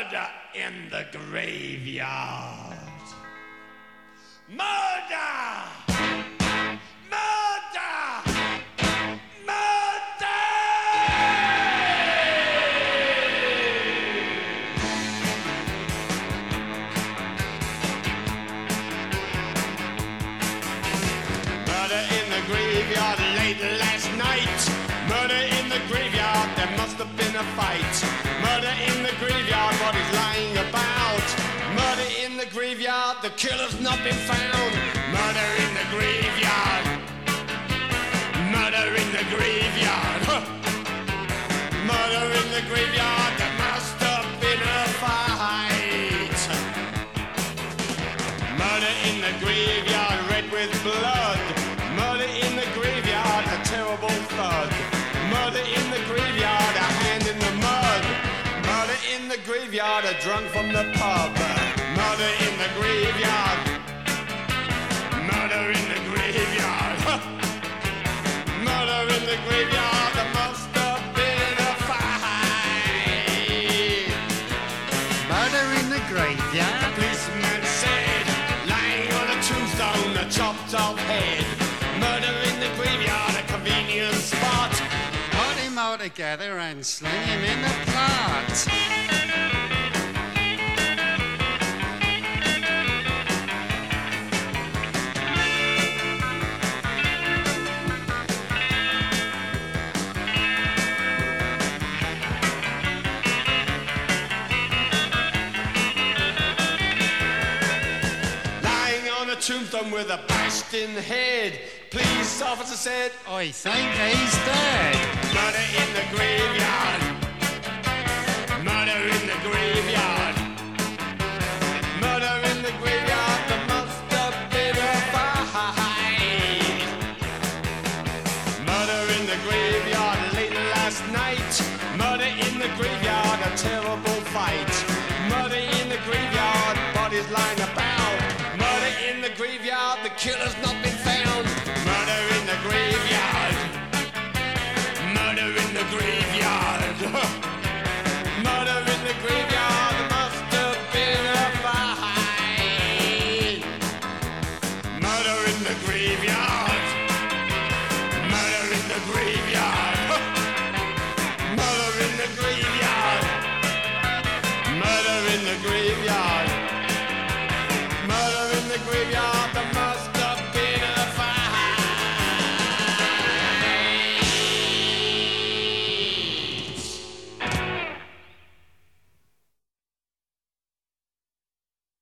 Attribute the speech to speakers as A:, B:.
A: Murder in the graveyard. Murder! Murder! Murder! Murder in the graveyard late last night. Murder in the graveyard, there must have been a fight. Murder in the graveyard, what is lying about? Murder in the graveyard, the killer's not been found. Murder in the graveyard. Murder in the graveyard. Huh. Murder in the graveyard, there must have been a fight. Murder in the graveyard, red with blood. Murder in the graveyard, a terrible thud. Murder in the graveyard, a hand in the mud. Murder in the graveyard, a drunk from the pub. Murder in the graveyard. Murder in the graveyard. Huh. Murder in the graveyard, there must have been a fight.
B: Murder in the graveyard.
A: The policeman said, lying on a tombstone, a chopped off head. Murder in the graveyard, a convenient spot.
B: Put him all together and sling him in the plot.
A: Lying on a tombstone with a bashed in head. Police officer said,
B: I think he's dead.
A: murder in the graveyard.